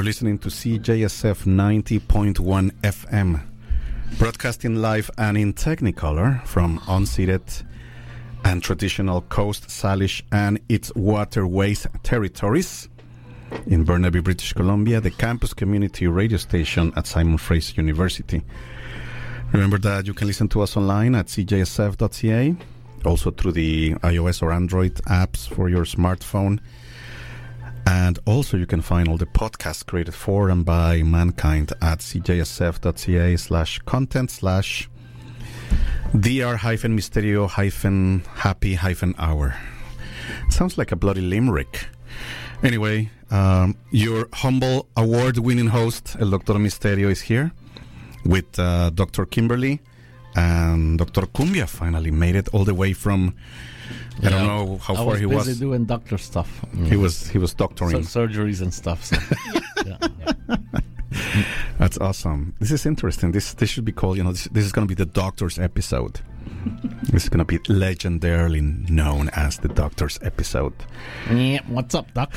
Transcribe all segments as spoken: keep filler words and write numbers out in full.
listening to C J S F ninety point one F M, broadcasting live and in Technicolor from unceded and traditional Coast Salish and its waterways territories in Burnaby, British Columbia, the campus community radio station at Simon Fraser University. Remember that you can listen to us online at c j s f dot c a, also through the iOS or Android apps for your smartphone. And also you can find all the podcasts created for and by mankind at c j s f dot c a slash content slash dr hyphen misterio hyphen happy hyphen hour. Sounds like a bloody limerick. Anyway, um, your humble award-winning host, El Doctor Misterio, is here with uh, Doctor Kimberly, and Doctor Cumbia finally made it all the way from... I yeah, don't know how I far he was. I was busy doing doctor stuff. He was he was doctoring. Sur- surgeries and stuff. So. yeah. Yeah. That's awesome. This is interesting. This this should be called, you know, this, this is going to be the doctor's episode. This is going to be legendarily known as the doctor's episode. Yeah, what's up, doc?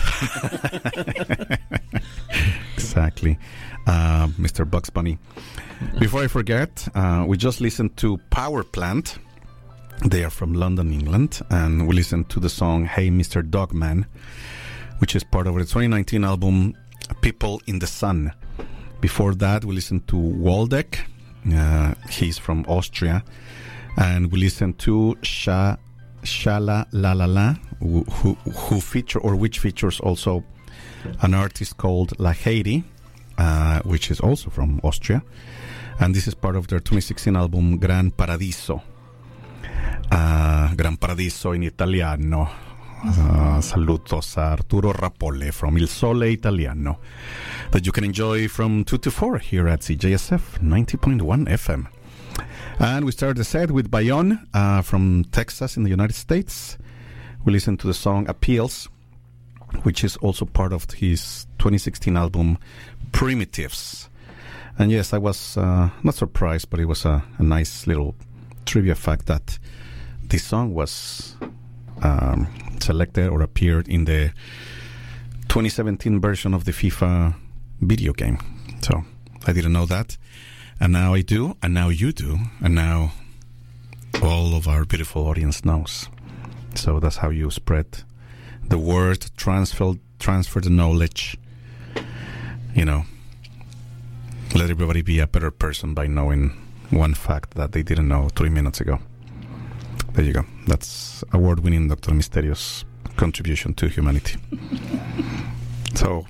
Exactly. Uh, Mister Bugs Bunny. Before I forget, uh, we just listened to Power Plant. They are from London, England, and we listened to the song Hey Mister Dogman, which is part of the twenty nineteen album People in the Sun. Before that, we listened to Waldeck. Uh, he's from Austria. And we listened to Sha Shala La La La, who, who, who feature, or which features also an artist called La Heidi, uh, which is also from Austria. And this is part of their twenty sixteen album Gran Paradiso. Uh, Gran Paradiso in Italiano. Uh, salutos a Arturo Rapole from Il Sole Italiano, that you can enjoy from two to four here at C J S F ninety point one F M. And we started the set with Bayon uh, from Texas in the United States. We listened to the song Appeals, which is also part of his twenty sixteen album Primitives. And yes, I was uh, not surprised, but it was a, a nice little trivia fact that this song was um, selected or appeared in the twenty seventeen version of the FIFA video game. So I didn't know that. And now I do, and now you do, and now all of our beautiful audience knows. So that's how you spread the word, transfer, transfer the knowledge, you know, let everybody be a better person by knowing one fact that they didn't know three minutes ago. There you go. That's award-winning Doctor Misterio's contribution to humanity. So,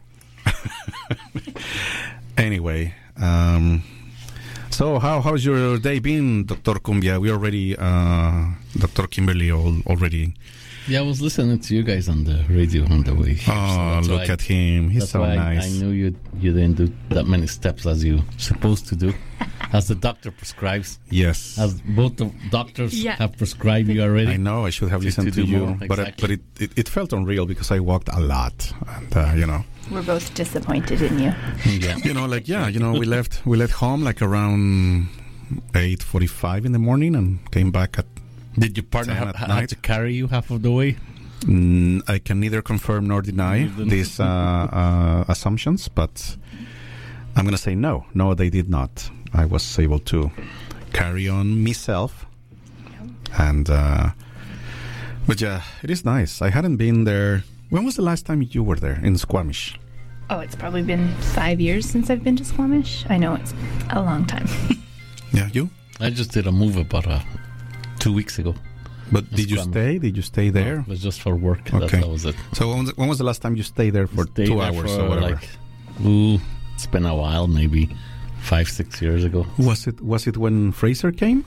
anyway, um, so how how's your day been, Doctor Cumbia? We already, uh, Doctor Kimberly, all, already. Yeah, I was listening to you guys on the radio on the way here. Oh, so look at him. He's so nice. I, I knew you you didn't do that many steps as you supposed to do, as the doctor prescribes. Yes. As both the doctors yeah. have prescribed you already. I know. I should have to, listened to, to, to you. more, But, exactly. it, but it, it, it felt unreal because I walked a lot. And, uh, you know. We're both disappointed in you. Yeah. You know, like, yeah, you know, we left we left home like around eight forty-five in the morning and came back at Did your partner have, have to carry you half of the way? Mm, I can neither confirm nor deny these uh, uh, assumptions, but I'm going to say no. No, they did not. I was able to carry on myself. And, uh, but yeah, it is nice. I hadn't been there. When was the last time you were there in Squamish? Oh, it's probably been five years since I've been to Squamish. I know it's a long time. Yeah, you? I just did a move about uh, two weeks ago. But did you stay? Did you stay there? No, it was just for work. Okay. That, that was it. So when was, when was the last time you stayed there for Stayed two there hours for or whatever? Like, ooh, it's been a while, maybe five, six years ago. Was it was it when Fraser came?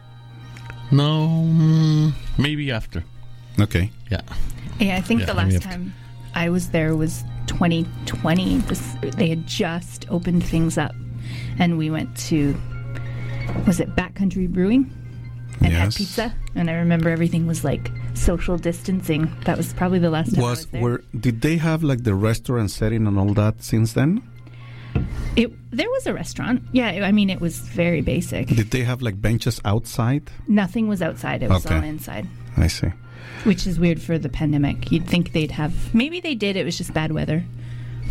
No, mm, maybe after. Okay. Yeah. Yeah, I think Yeah, the I mean, last time I was there was twenty twenty. This, they had just opened things up, and we went to, was it Backcountry Brewing? And yes. had pizza, and I remember everything was like social distancing. That was probably the last time Was, I was there. were did they have like the restaurant setting and all that since then? It there was a restaurant. Yeah, I mean it was very basic. Did they have like benches outside? Nothing was outside. It was Okay. all inside. I see. Which is weird for the pandemic. You'd think they'd have. Maybe they did. It was just bad weather.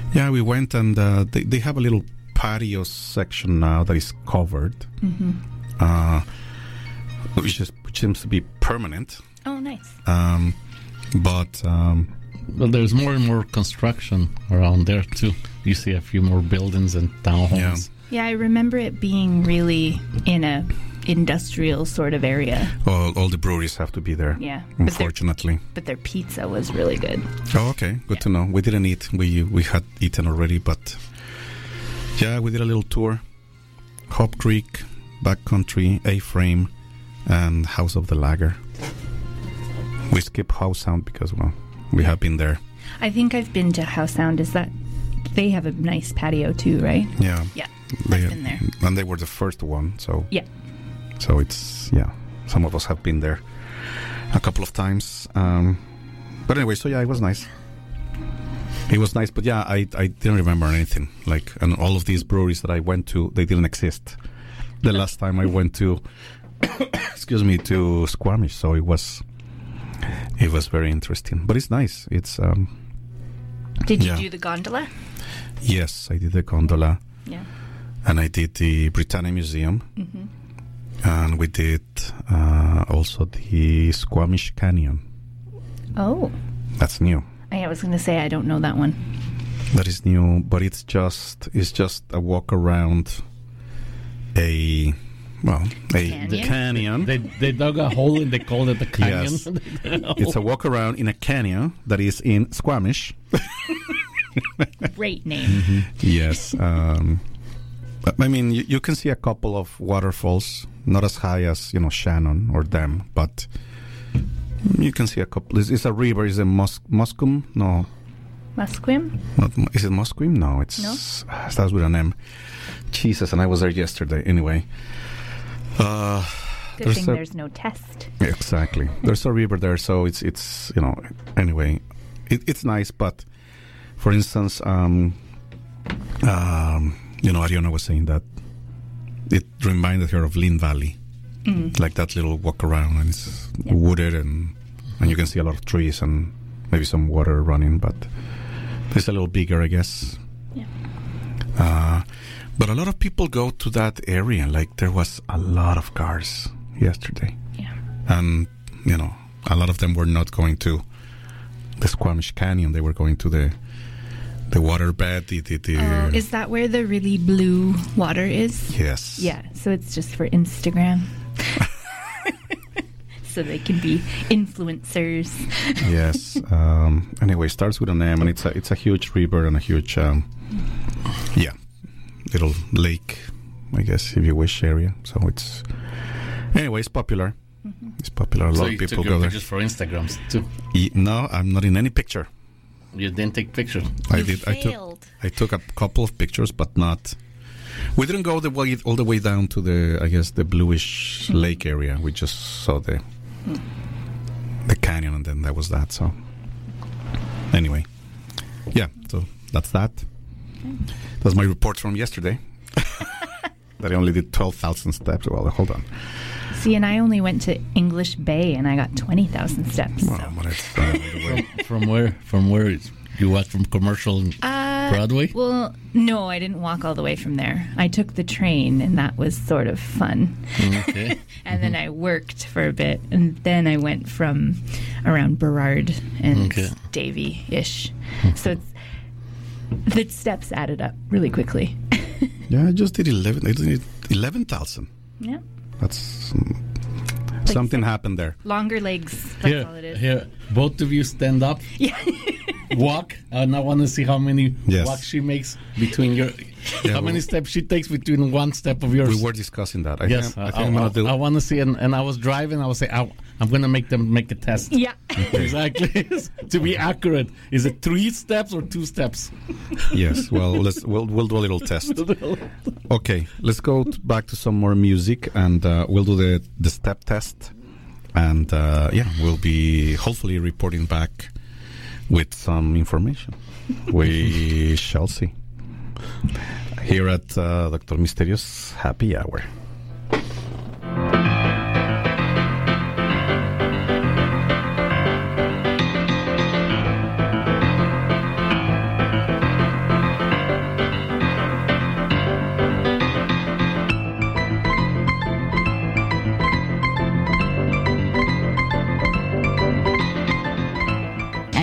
Yeah, we went and uh, they, they have a little patio section now that is covered, Mm-hmm. uh, which, is, which seems to be permanent. Oh, nice. Um, but um, Well, there's more and more construction around there too. You see a few more buildings and townhomes. Yeah, I remember it being really in a industrial sort of area. all, all the breweries have to be there, Yeah. But their, unfortunately. but their pizza was really good. Oh, okay. Good Yeah. to know. We didn't eat. We we had eaten already, but yeah, we did a little tour. Hop Creek, Backcountry, A-Frame, and House of the Lager. We skip House Sound because, well, we have been there. I think I've been to House Sound. Is that they have a nice patio too, right? Yeah. Yeah, They, I've been there. and they were the first one, so Yeah. so it's yeah. Some of us have been there a couple of times. Um, but anyway, so yeah, it was nice. It was nice, but yeah, I I didn't remember anything. Like, and all of these breweries that I went to, they didn't exist. The last time I went to, excuse me, to Squamish, so it was it was very interesting. But it's nice. It's um, Did you Yeah. do the gondola? yes, I did the gondola. Yeah. And I did the Britannia Museum, Mm-hmm. and we did uh, also the Squamish Canyon. Oh, That's new. I was going to say I don't know that one. That is new, but it's just it's just a walk around a well a Canyon? canyon. They they dug a hole and they called it the canyon. Yes. It's a walk around in a canyon that is in Squamish. Great name. Yes. Um, but, I mean, you, you can see a couple of waterfalls, not as high as, you know, Shannon or them, but you can see a couple. It's, it's a river. Is it Mus- Muscum? No. Musqueam? Not, is it Musqueam? No, it's No? it starts with an M. Jesus, and I was there yesterday. Anyway. Uh, Good There's thing a- there's no test. exactly. There's a river there, so it's, it's you know, anyway, it, it's nice, but for instance, um, um, you know, Ariana was saying that it reminded her of Lynn Valley, Mm. like that little walk around, and it's Yeah. wooded, and and you can see a lot of trees and maybe some water running, but it's a little bigger, I guess. Yeah. Uh, but a lot of people go to that area. Like, there was a lot of cars yesterday, Yeah. and you know, a lot of them were not going to the Squamish Canyon. They were going to the the waterbed. The, the, the Oh, is that where the really blue water is? yes, Yeah, so it's just for Instagram. So they can be influencers. yes. Um, anyway, it starts with an M, and it's a it's a huge river and a huge um, yeah, little lake, I guess, if you wish, area. So it's anyway, it's popular. Mm-hmm. It's popular. A lot So of you people took your go there. pictures for Instagrams too. E- no, I'm not in any picture. You didn't take pictures. I You did. I took. failed. I took a couple of pictures, but not. We didn't go the way all the way down to the, I guess, the bluish Hmm. lake area. We just saw the the canyon, and then that was that. So anyway, yeah. So that's that. That's my report from yesterday. That I only did twelve thousand steps. Well, hold on. See, and I only went to English Bay and I got twenty thousand steps. Well, so. but it's, uh, From, from where? From where? Is, you watch from commercial Uh, Broadway? Well, no, I didn't walk all the way from there. I took the train, and that was sort of fun. Okay. And then I worked for a bit, and then I went from around Burrard and Okay. Davie-ish. So it's, the steps added up really quickly. yeah, I just did eleven. I did eleven thousand. Yeah. That's um, something happened there. Longer legs. That's Here, all it is. here, both of you stand up, Yeah. walk, and I want to see how many Yes. walks she makes between your. Yeah, how we- many steps she takes between one step of yours. We were discussing that. I Yes, think, I I, think I'm gonna do. I want to see, and, and I was driving. I was saying, I, I'm going to make them make a test. Yeah. Exactly. To be accurate, is it three steps or two steps? Yes. Well, let's we'll we'll do a little test. Okay, let's go t- back to some more music, and uh, we'll do the the step test, and uh, yeah, we'll be hopefully reporting back with some information. We shall see. Here at uh, Doctor Mysterious Happy Hour.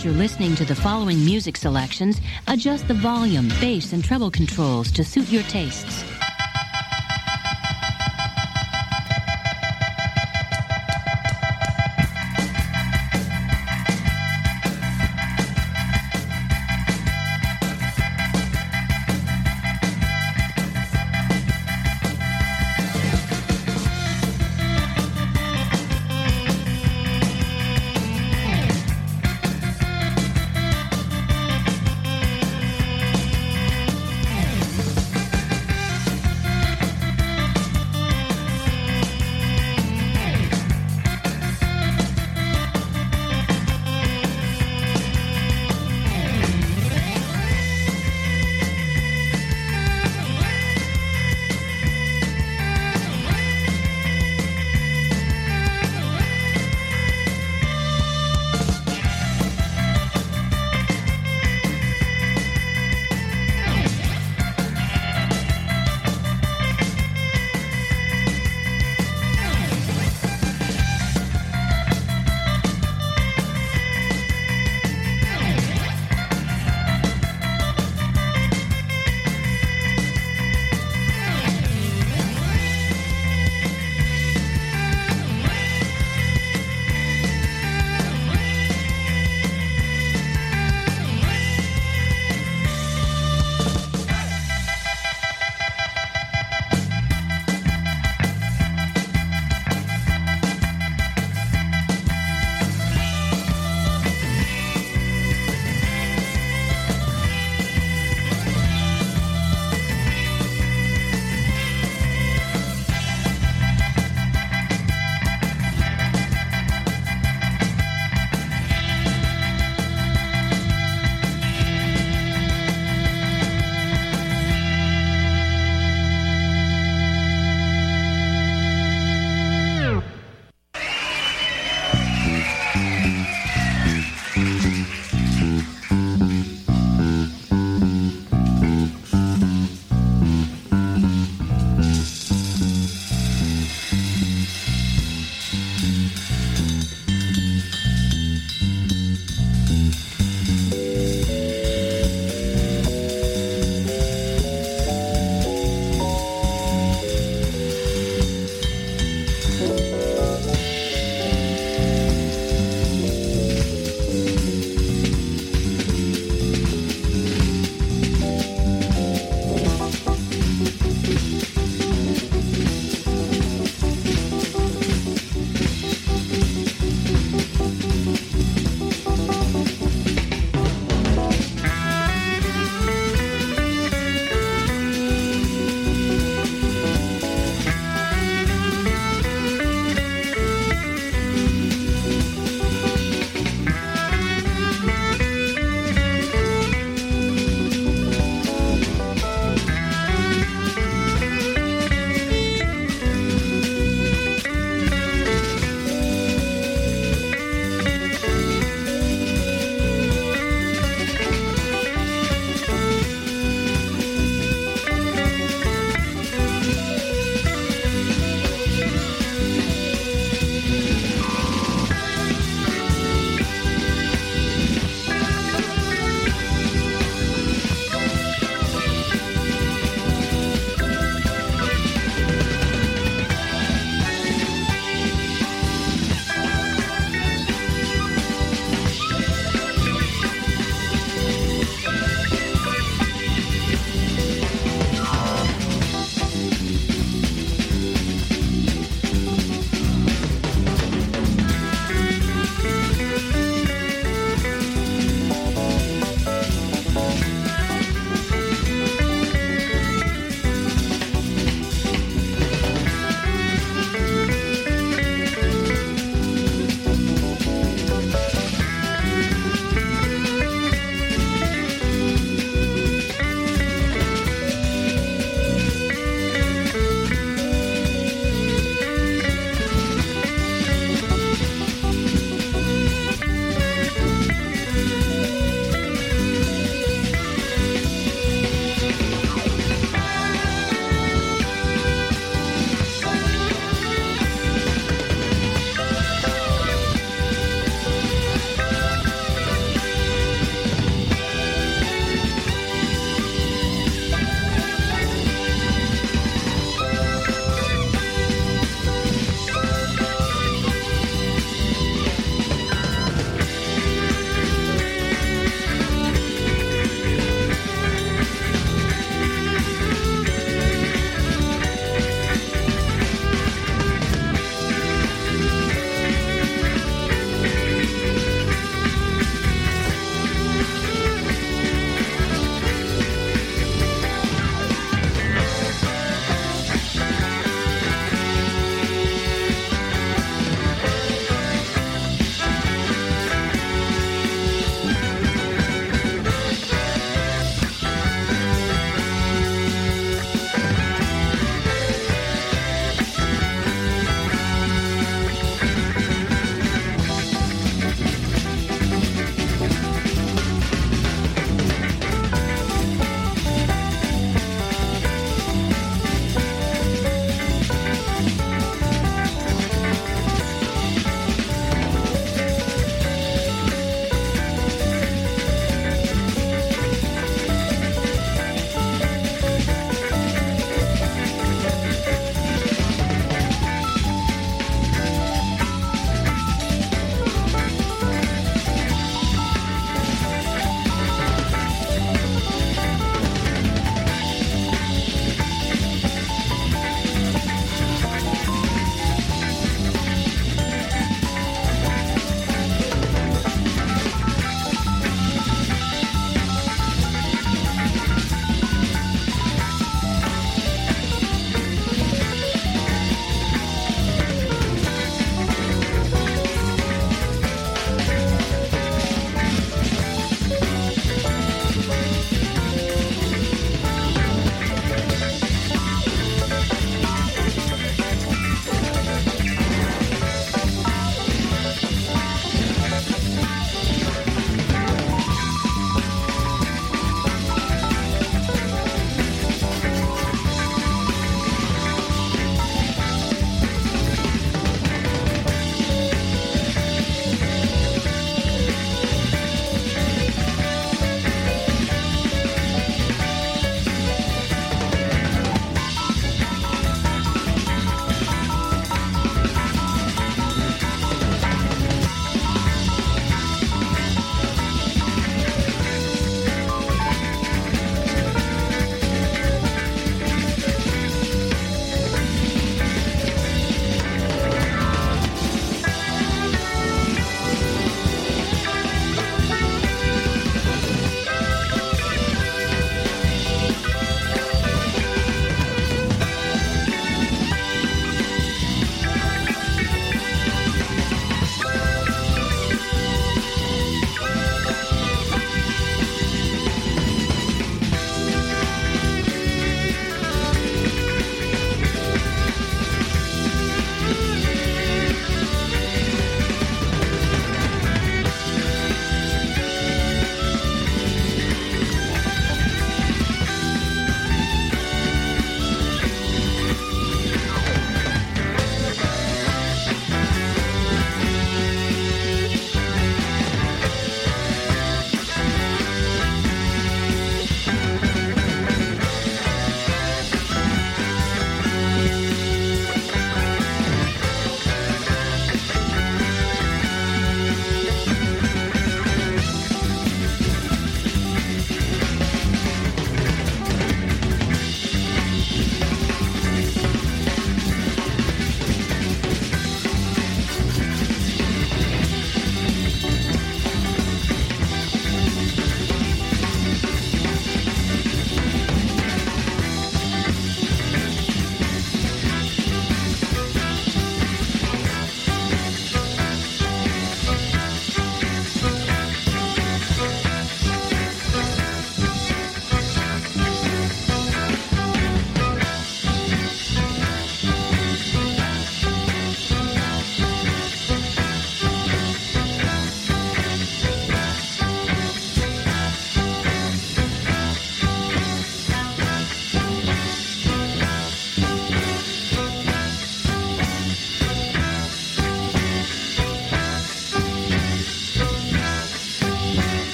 As you're listening to the following music selections, adjust the volume, bass, and treble controls to suit your tastes.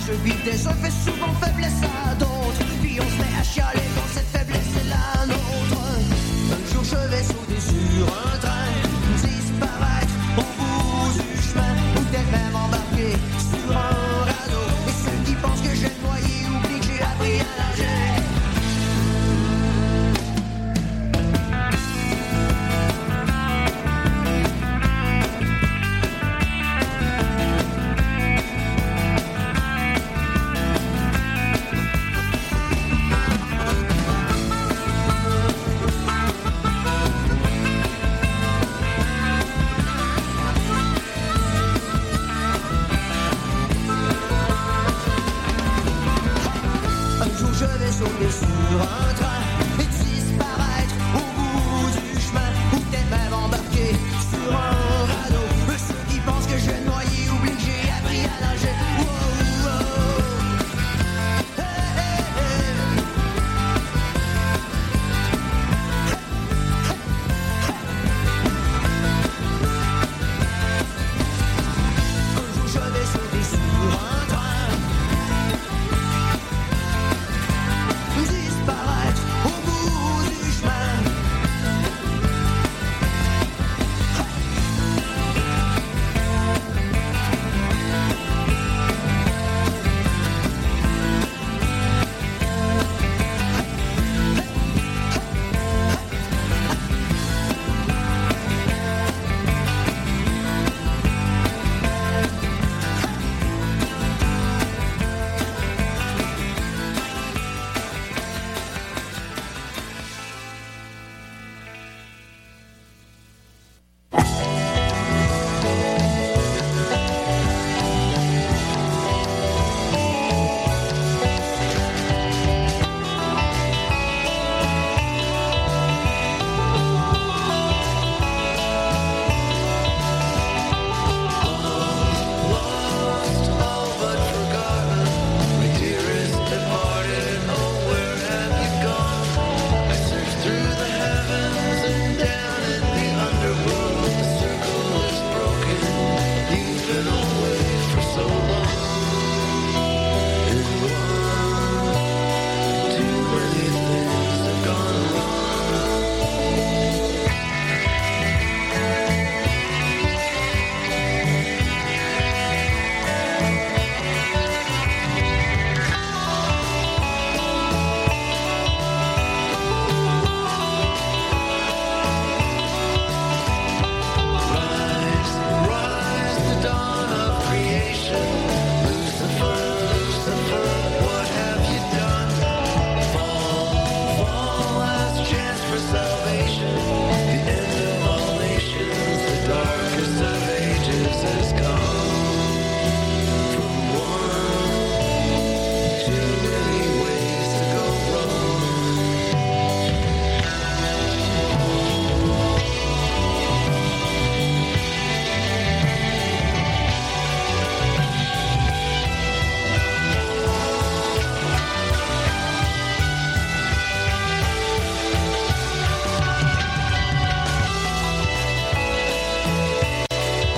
je vis des, je fais souvent faiblesse à